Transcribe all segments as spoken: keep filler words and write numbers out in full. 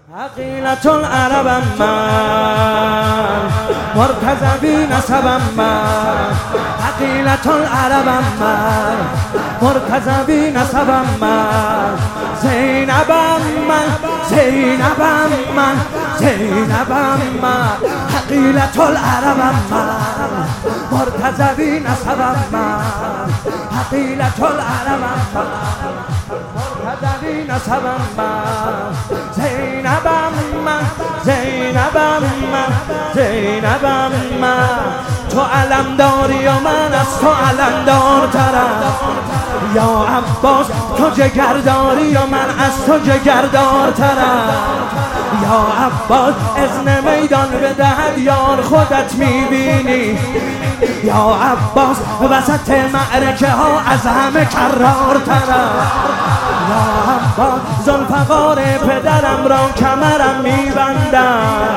عقیلة العربم من، مرتضوی نسبم من. عقیلة العربم من، مرتضوی نسبم من. زینبم من، زینبم من، زینبم من. عقیلة العربم من، مرتضوی نسبم من. عقیلة العربم من، مرتضوی نسبم من. زینبم من، زینبم من، زینبم من. تو علم داری و من از تو علم دارترم. یا عباس تو جگر داری و من از تو جگر دارترم. یا عباس اذن میدان بدهد یار خودت میبینی. یا عباس وسط معرکه ها از همه کرارترم. یا عباس ذوالفقار پدرم را کمرم میبندم.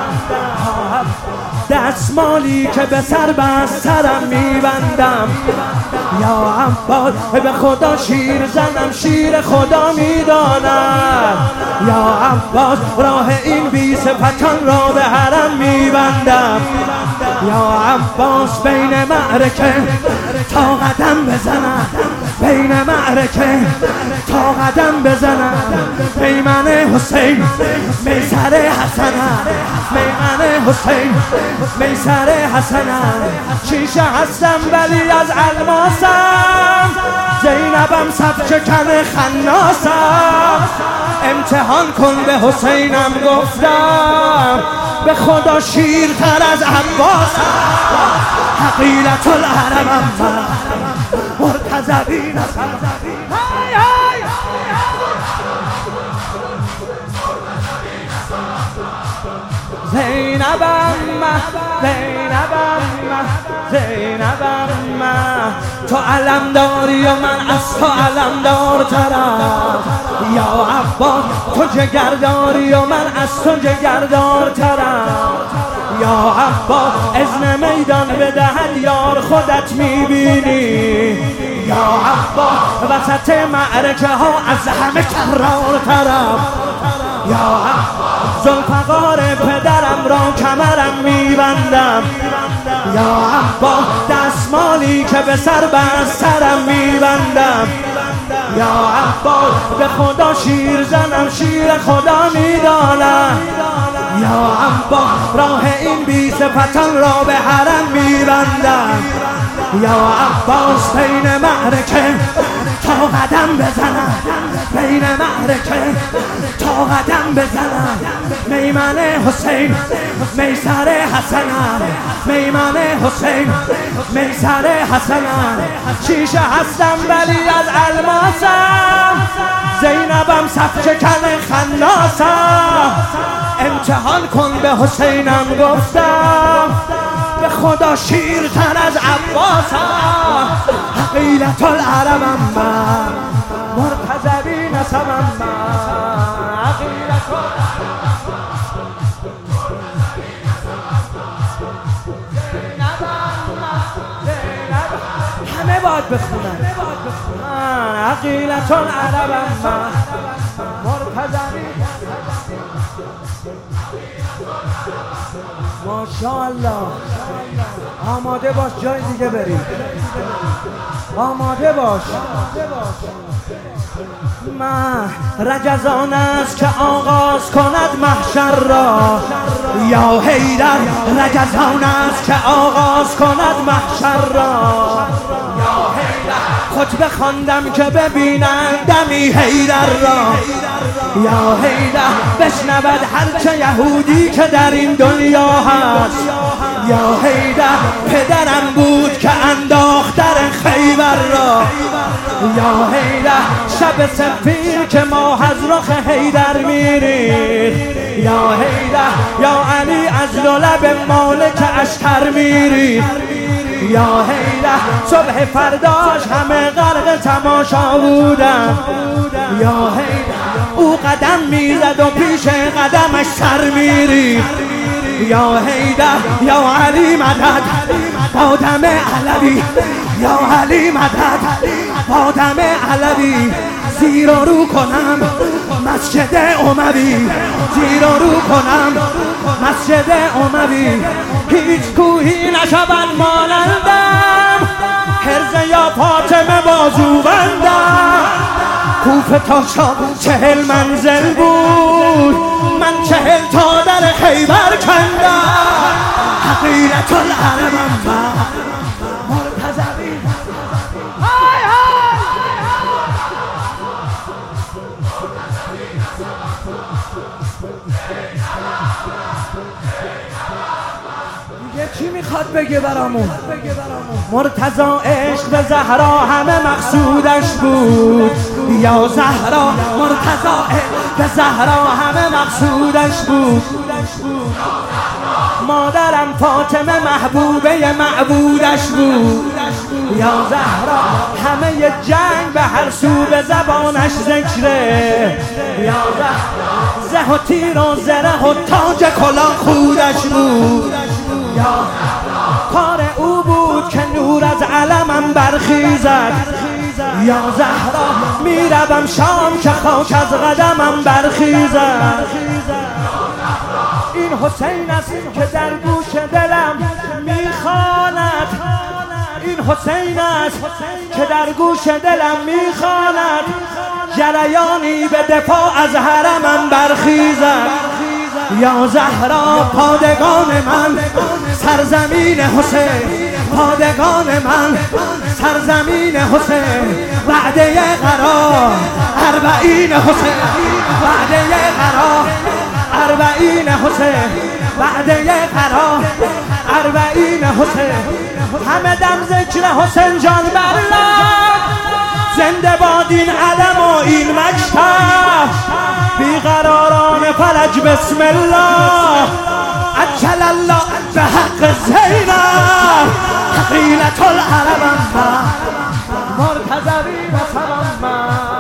دستمالی که به سر بست سرم میبندم. یا عباس به خدا شیر زنم شیر خدا میدانم. یا عباس راه این بی صفتان را به حرم میبندم. یا عباس بین معرکه تا قدم بزنم، بین معرکه تا قدم بزنم. میمن حسین میسر حسنم، میمن حسین میسر حسنم. شیشه هستم ولی از الماسم، زینبم صف شکن خناسم. امتحان کن به حسینم گفتم، به خدا شیرتر از عباسم. عقیلة العربم من، مرتضوی نسبم. زینبم من، زینبم من، زینبم من. تو علم داری و من از تو علم دارترم. یا عباس تو جگر داری و من از تو جگر دارترم. یا عباس اذن میدان بدهد یار خودت میبینی. یا عباس وسط معرکه ها از همه کرارترم. یا عباس ذوالفقار پدرم را کمرم میبندم. یا عباس دستمالی که به سر بست سرم میبندم. یا عباس به خدا شیر زنم شیر خدا میدانم. یا عباس راه این بی صفتان را به حرم میبندم. یا عباس بین معرکه تا قدم بزنم، بین معرکه تا قدم بزنم. میمن حسین میسر حسنم، میمن حسین میسر حسنم. شیشه هستم ولی از الماسم، زینبم صف شکن خناسم. امتحان کن به حسینم گفتم، به خدا شیرتر از عباسم. عقیلة العربم من، مرتضوی نسبم من. عقیلة همه باید بخونن. عقیلة العربم من، مرتضوی. ماشاءالله. آماده باش جای دیگه بریم. آماده باش. من رجزان است که آغاز کند محشر را. یا حیدر رجزان است که آغاز کند محشر را. یا حیدر خطبه خواندم که ببینند دمی حیدر را. یا حیدر بشنود هرچه یهودی که در این دنیا هست. یا حیدر پدرم بود که انداخت در خیبر را. یا حیدر شب سفیر که ماه از رخ حیدر میریخت. یا حیدر یا علی از لب مالک اشتر میریخت. یا حیدر صبح فرداش همه غرق تماشا بودن. یا حیدر او قدم میزد و پیش قدمش سر میریخت. یا حیدر یا علی مدد با دم علوی. یا علی مدد با دم علوی. زیر و رو کنم مسجد اموی زیر و رو کنم مسجد اموی هیچ کوهی نشود مانندم حرز یا فاطمه بازو بندم کوفه تا شام چهل منزل بود من چهل تا در خیبر کندم حقیرت العربم من مرتضوی های های دیگه چی میخواد بگه برامون؟ مرتضی عشق به زهرا همه مقصودش بود یا زهرا مرتضی عشق به زهرا همه مقصودش بود مادرم فاطمه محبوبه معبودش بود یا زهرا همه جنگ به هر سو به زبانش ذکره یا زهرا زه و تیر و زره و تاج کلاه خودش بود یا کار او بود که نور از علمم برخیزد یا زهرا میروم شام که خاک از قدمم برخیزد این حسین است که در گوش دلم میخواند این حسین است که در گوش دلم میخواند جریانی به دفاع از حرمم برخیزد یا زهرا پادگان من سرزمین حسین پادگان من سرزمین حسین وعده قرار اربعین حسین وعده قرار اربعین حسین وعده قرار اربعین حسین همه دم ذکر حسین جان برلم زنده باد این علم و این مکتب بیقراران فلج بسم الله عجل الله به حق زینب حقیلت العربم مرتضوی و سلام